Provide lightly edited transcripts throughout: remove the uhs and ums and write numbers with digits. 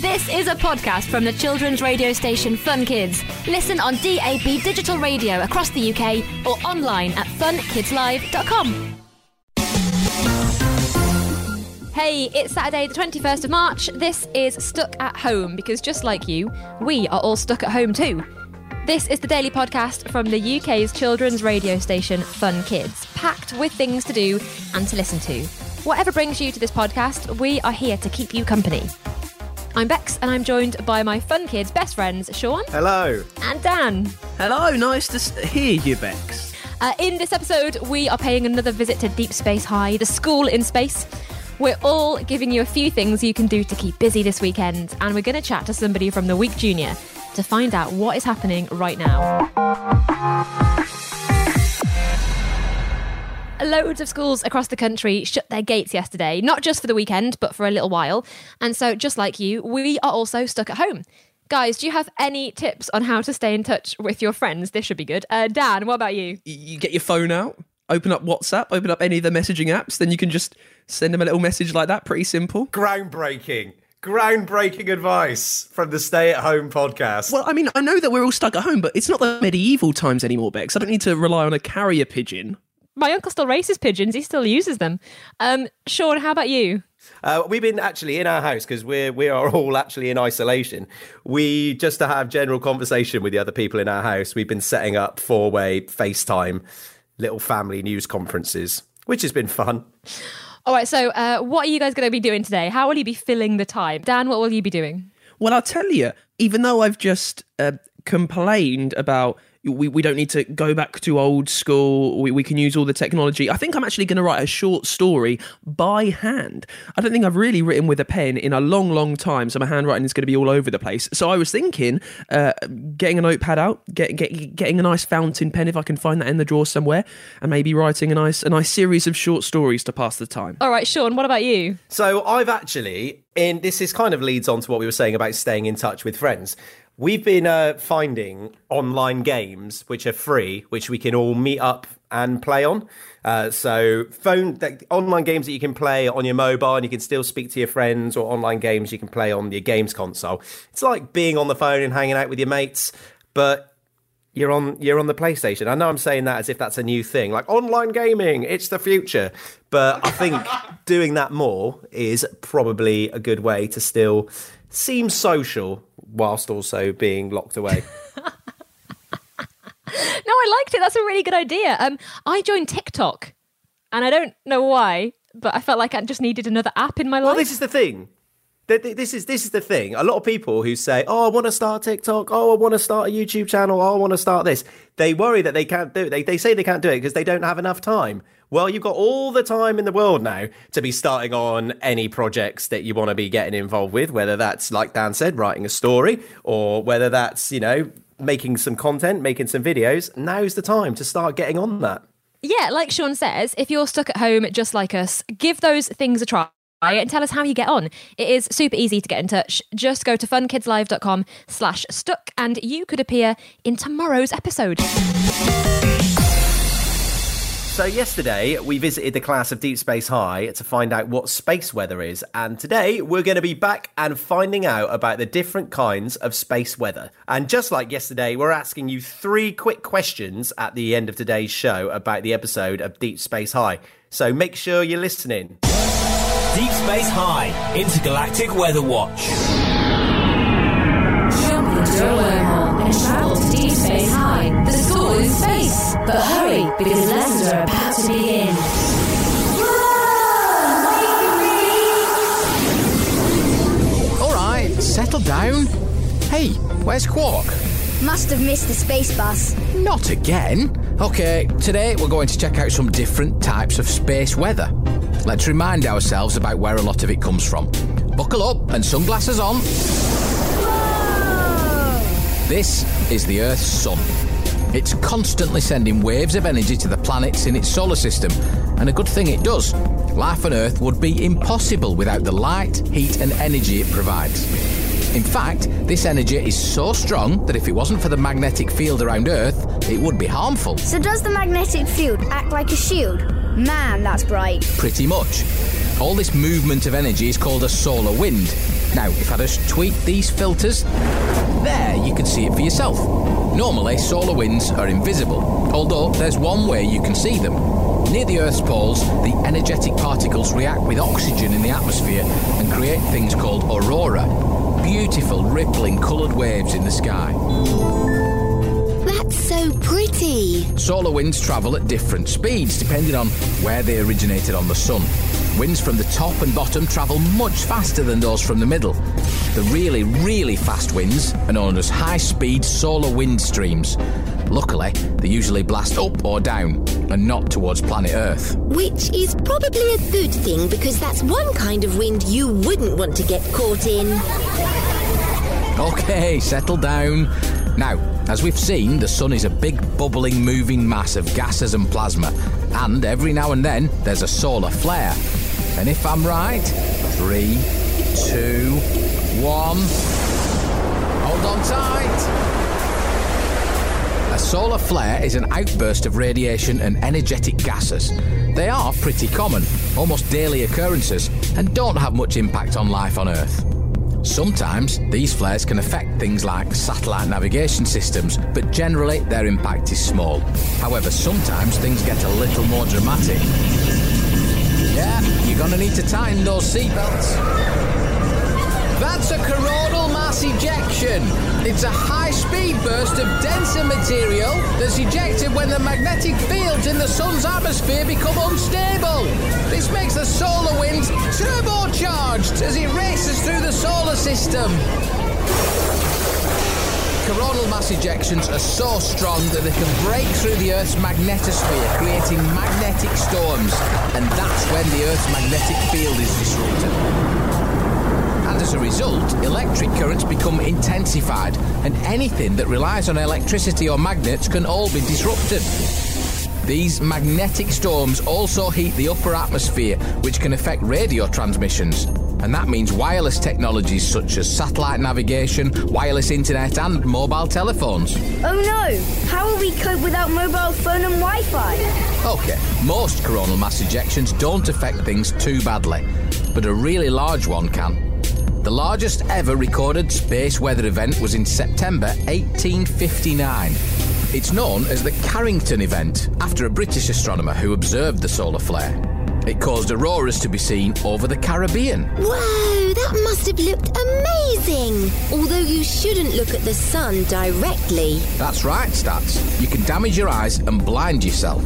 This is a podcast from the children's radio station Fun Kids. Listen on DAB digital radio across the UK or online at funkidslive.com. Hey, it's Saturday the 21st of March. This is Stuck at Home because just like you, we are all stuck at home too. This is the daily podcast from the UK's children's radio station Fun Kids, packed with things to do and to listen to. Whatever brings you to this podcast, we are here to keep you company. I'm Bex and I'm joined by my Fun Kids best friends, Sean. Hello. And Dan. Hello, nice to hear you, Bex. In this episode, we are paying another visit to Deep Space High, the school in space. We're all giving you a few things you can do to keep busy this weekend, and we're going to chat to somebody from the Week Junior to find out what is happening right now. Loads of schools across the country shut their gates yesterday, not just for the weekend, but for a little while. And so, just like you, we are also stuck at home. Guys, do you have any tips on how to stay in touch with your friends? This should be good. Dan, what about you? You get your phone out, open up WhatsApp, open up any of the messaging apps, then you can just send them a little message like that. Pretty simple. Groundbreaking advice from the Stay at Home podcast. Well, I mean, I know that we're all stuck at home, but it's not the medieval times anymore, Bex. I don't need to rely on a carrier pigeon. My uncle still races pigeons. He still uses them. Sean, how about you? We've been actually in our house because we are all actually in isolation. We, just to have general conversation with the other people in our house, we've been setting up 4-way FaceTime little family news conferences, which has been fun. All right, so what are you guys going to be doing today? How will you be filling the time? Dan, what will you be doing? Well, I'll tell you, even though I've just complained about we don't need to go back to old school, we can use all the technology, I think I'm actually going to write a short story by hand. I don't think I've really written with a pen in a long, long time, so my handwriting is going to be all over the place. So I was thinking getting a notepad out, getting a nice fountain pen if I can find that in the drawer somewhere, and maybe writing a nice series of short stories to pass the time. All right, Sean, what about you? So I've actually, this is kind of leads on to what we were saying about staying in touch with friends. We've been finding online games which are free, which we can all meet up and play on. So online games that you can play on your mobile and you can still speak to your friends, or online games you can play on your games console. It's like being on the phone and hanging out with your mates, but you're on the PlayStation. I know I'm saying that as if that's a new thing, like online gaming, it's the future. But I think doing that more is probably a good way to still seem social whilst also being locked away. No, I liked it. That's a really good idea. I joined TikTok, and I don't know why, but I felt like I just needed another app in my life. Well, this is the thing. This is the thing. A lot of people who say, "Oh, I want to start TikTok. Oh, I want to start a YouTube channel. Oh, I want to start this." They worry that they can't do it. They say they can't do it because they don't have enough time. Well, you've got all the time in the world now to be starting on any projects that you want to be getting involved with, whether that's, like Dan said, writing a story, or whether that's, making some content, making some videos. Now's the time to start getting on that. Yeah, like Sean says, if you're stuck at home just like us, give those things a try and tell us how you get on. It is super easy to get in touch. Just go to funkidslive.com/stuck and you could appear in tomorrow's episode. So yesterday, we visited the class of Deep Space High to find out what space weather is. And today, we're going to be back and finding out about the different kinds of space weather. And just like yesterday, we're asking you 3 quick questions at the end of today's show about the episode of Deep Space High. So make sure you're listening. Deep Space High, Intergalactic Weather Watch. Jump into a wormhole and travel to Deep Space High, the school in space. But hurry, because lessons are about to begin. All right, settle down. Hey, where's Quark? Must have missed the space bus. Not again. Okay, today we're going to check out some different types of space weather. Let's remind ourselves about where a lot of it comes from. Buckle up and sunglasses on. Whoa! This is the Earth's sun. It's constantly sending waves of energy to the planets in its solar system, and a good thing it does. Life on Earth would be impossible without the light, heat and energy it provides. In fact, this energy is so strong that if it wasn't for the magnetic field around Earth, it would be harmful. So does the magnetic field act like a shield? Man, that's bright. Pretty much. All this movement of energy is called a solar wind. Now, if I just tweak these filters, there, you can see it for yourself. Normally, solar winds are invisible, although there's one way you can see them. Near the Earth's poles, the energetic particles react with oxygen in the atmosphere and create things called aurora. Beautiful, rippling, coloured waves in the sky. That's so pretty. Solar winds travel at different speeds, depending on where they originated on the sun. Winds from the top and bottom travel much faster than those from the middle. The really, really fast winds are known as high-speed solar wind streams. Luckily, they usually blast up or down, and not towards planet Earth. Which is probably a good thing, because that's one kind of wind you wouldn't want to get caught in. OK, settle down. Now, as we've seen, the sun is a big, bubbling, moving mass of gases and plasma, and every now and then there's a solar flare. And if I'm right, 3, 2, 1... Hold on tight! A solar flare is an outburst of radiation and energetic gases. They are pretty common, almost daily occurrences, and don't have much impact on life on Earth. Sometimes these flares can affect things like satellite navigation systems, but generally their impact is small. However, sometimes things get a little more dramatic. Yeah, you're gonna need to tighten those seatbelts. That's a coronal mass ejection. It's a high-speed burst of denser material that's ejected when the magnetic fields in the sun's atmosphere become unstable. This makes the solar wind turbocharged as it races through the solar system. Coronal mass ejections are so strong that they can break through the Earth's magnetosphere, creating magnetic storms, and that's when the Earth's magnetic field is disrupted. And as a result, electric currents become intensified, and anything that relies on electricity or magnets can all be disrupted. These magnetic storms also heat the upper atmosphere, which can affect radio transmissions. And that means wireless technologies such as satellite navigation, wireless internet and mobile telephones. Oh no! How will we cope without mobile phone and Wi-Fi? OK, most coronal mass ejections don't affect things too badly, but a really large one can. The largest ever recorded space weather event was in September 1859. It's known as the Carrington event, after a British astronomer who observed the solar flare. It caused auroras to be seen over the Caribbean. Whoa, that must have looked amazing! Although you shouldn't look at the sun directly. That's right, Stats. You can damage your eyes and blind yourself.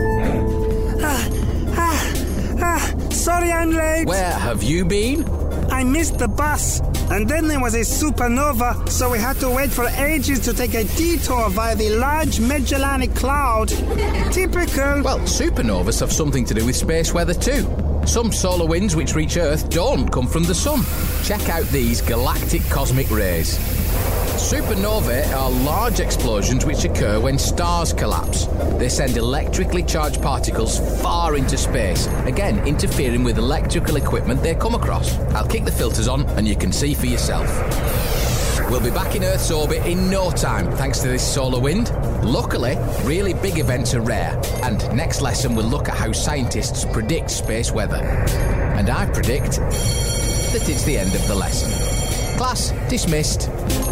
Sorry I'm late. Where have you been? I missed the bus. And then there was a supernova, so we had to wait for ages to take a detour via the Large Magellanic Cloud. Typical. Well, supernovas have something to do with space weather too. Some solar winds which reach Earth don't come from the sun. Check out these galactic cosmic rays. Supernovae are large explosions which occur when stars collapse. They send electrically charged particles far into space, again interfering with electrical equipment they come across. I'll kick the filters on and you can see for yourself. We'll be back in Earth's orbit in no time thanks to this solar wind. Luckily, really big events are rare, and next lesson we'll look at how scientists predict space weather. And I predict that it's the end of the lesson. Class dismissed.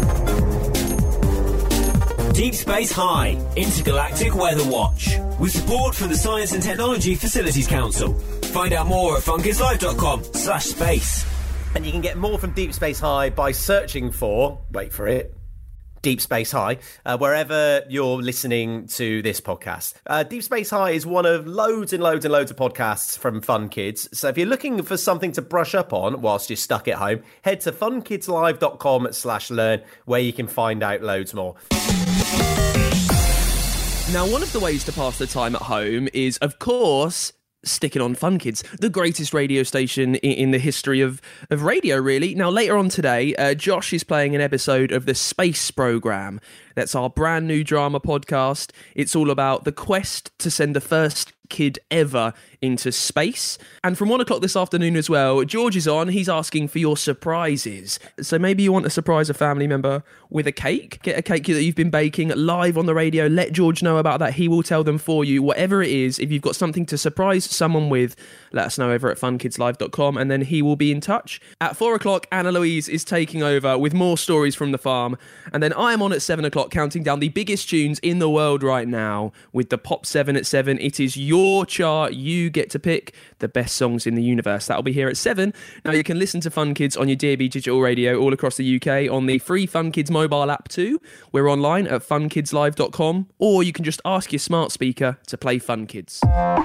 Deep Space High, Intergalactic Weather Watch, with support from the Science and Technology Facilities Council. Find out more at funkidslive.com/space. And you can get more from Deep Space High by searching for, wait for it, Deep Space High, wherever you're listening to this podcast. Deep Space High is one of loads and loads and loads of podcasts from Fun Kids. So if you're looking for something to brush up on whilst you're stuck at home, head to funkidslive.com/learn, where you can find out loads more. Now, one of the ways to pass the time at home is, of course, sticking on Fun Kids, the greatest radio station in the history of radio, really. Now, later on today, Josh is playing an episode of the Space Programme. That's our brand new drama podcast. It's all about the quest to send the first kid ever into space. And from 1 o'clock this afternoon as well, George is on. He's asking for your surprises. So maybe you want to surprise a family member with a cake. Get a cake that you've been baking live on the radio. Let George know about that. He will tell them for you. Whatever it is, if you've got something to surprise someone with, let us know over at funkidslive.com, and then he will be in touch. At 4 o'clock, Anna Louise is taking over with more stories from the farm. And then I am on at 7 o'clock, counting down the biggest tunes in the world right now with the Pop 7 at 7. It is your chart. You get to pick the best songs in the universe. That'll be here at 7. Now, you can listen to Fun Kids on your DAB digital radio all across the UK on the free Fun Kids mobile app too. We're online at funkidslive.com, or you can just ask your smart speaker to play Fun Kids.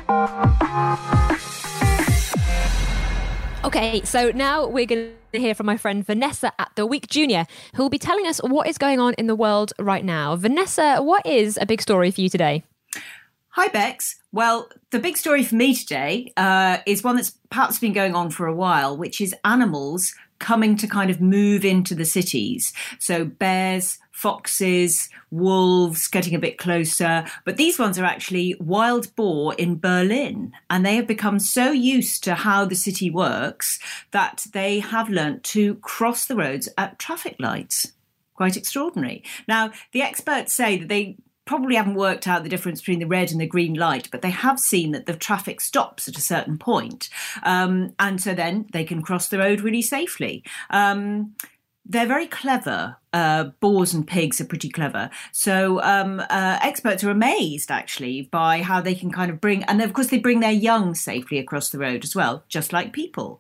Okay, so now we're going to hear from my friend Vanessa at The Week Junior, who will be telling us what is going on in the world right now. Vanessa, what is a big story for you today? Hi, Bex. Well, the big story for me today is one that's perhaps been going on for a while, which is animals coming to kind of move into the cities. So bears, foxes, wolves getting a bit closer. But these ones are actually wild boar in Berlin. And they have become so used to how the city works that they have learnt to cross the roads at traffic lights. Quite extraordinary. Now, the experts say that they probably haven't worked out the difference between the red and the green light, but they have seen that the traffic stops at a certain point. And so then they can cross the road really safely. They're very clever. Boars and pigs are pretty clever. So experts are amazed, actually, by how they can kind of bring... And, of course, they bring their young safely across the road as well, just like people.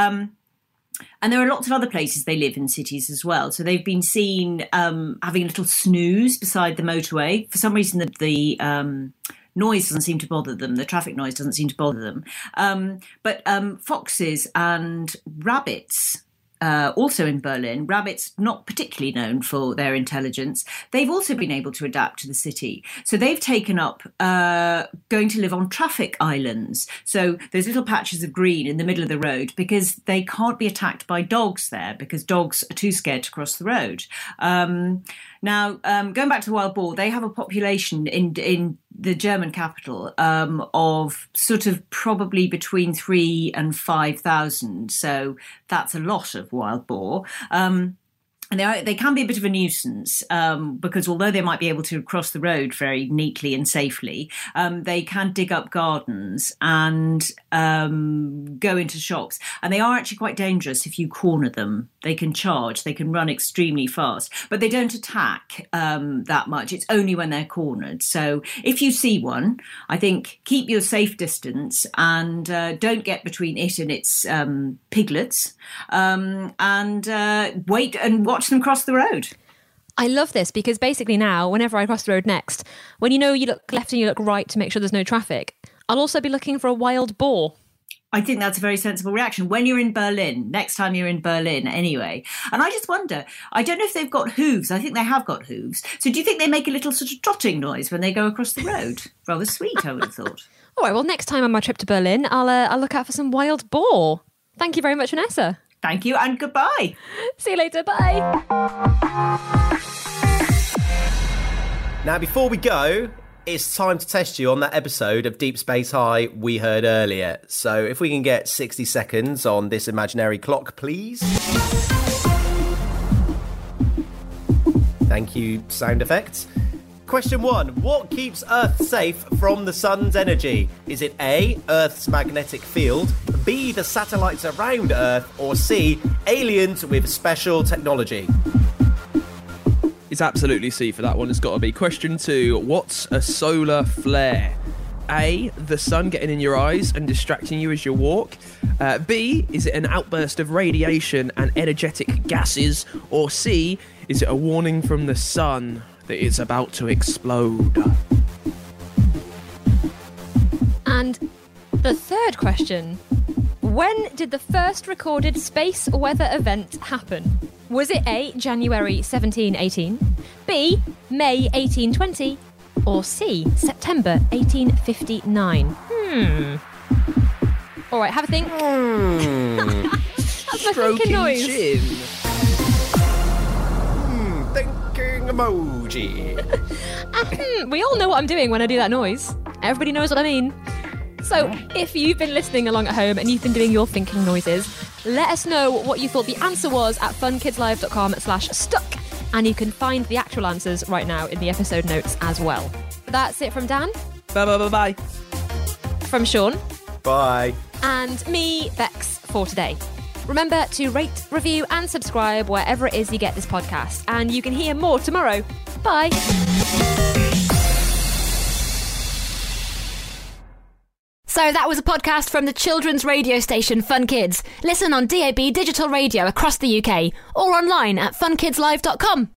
And there are lots of other places they live in cities as well. So they've been seen having a little snooze beside the motorway. For some reason, the noise doesn't seem to bother them. The traffic noise doesn't seem to bother them. But foxes and rabbits... also in Berlin, rabbits not particularly known for their intelligence, they've also been able to adapt to the city. So they've taken up going to live on traffic islands. So there's little patches of green in the middle of the road because they can't be attacked by dogs there because dogs are too scared to cross the road. Now, going back to the wild boar, they have a population in the German capital of sort of probably between 3,000 and 5,000. So that's a lot of wild boar. And they can be a bit of a nuisance because although they might be able to cross the road very neatly and safely, they can dig up gardens and go into shops. And they are actually quite dangerous if you corner them. They can charge, they can run extremely fast, but they don't attack that much. It's only when they're cornered. So if you see one, I think keep your safe distance and don't get between it and its piglets and wait and watch them cross the road. I love this because basically now, whenever I cross the road next, when you look left and you look right to make sure there's no traffic, I'll also be looking for a wild boar. I think that's a very sensible reaction when you're in Berlin, next time you're in Berlin anyway. And I just wonder, I don't know if they've got hooves. I think they have got hooves. So do you think they make a little sort of trotting noise when they go across the road? Rather sweet, I would have thought. All right, well, next time on my trip to Berlin, I'll look out for some wild boar. Thank you very much, Vanessa. Thank you and goodbye. See you later. Bye. Now, before we go, it's time to test you on that episode of Deep Space High we heard earlier. So if we can get 60 seconds on this imaginary clock, please. Thank you, sound effects. Question 1. What keeps Earth safe from the sun's energy? Is it A, Earth's magnetic field, B, the satellites around Earth, or C, aliens with special technology? It's absolutely C for that one. It's got to be. Question 2. What's a solar flare? A, the sun getting in your eyes and distracting you as you walk. B, is it an outburst of radiation and energetic gases? Or C, is it a warning from the sun that it's about to explode? And the third question. When did the first recorded space weather event happen? Was it A, January 1718, B, May 1820, or C, September 1859? All right, have a think. That's my thinking noise. Chin. Thinking emoji. We all know what I'm doing when I do that noise. Everybody knows what I mean. So if you've been listening along at home and you've been doing your thinking noises, let us know what you thought the answer was at funkidslive.com/stuck. And you can find the actual answers right now in the episode notes as well. That's it from Dan. Bye. From Sean. Bye. And me, Bex, for today. Remember to rate, review and subscribe wherever it is you get this podcast. And you can hear more tomorrow. Bye. So that was a podcast from the children's radio station Fun Kids. Listen on DAB digital radio across the UK or online at funkidslive.com.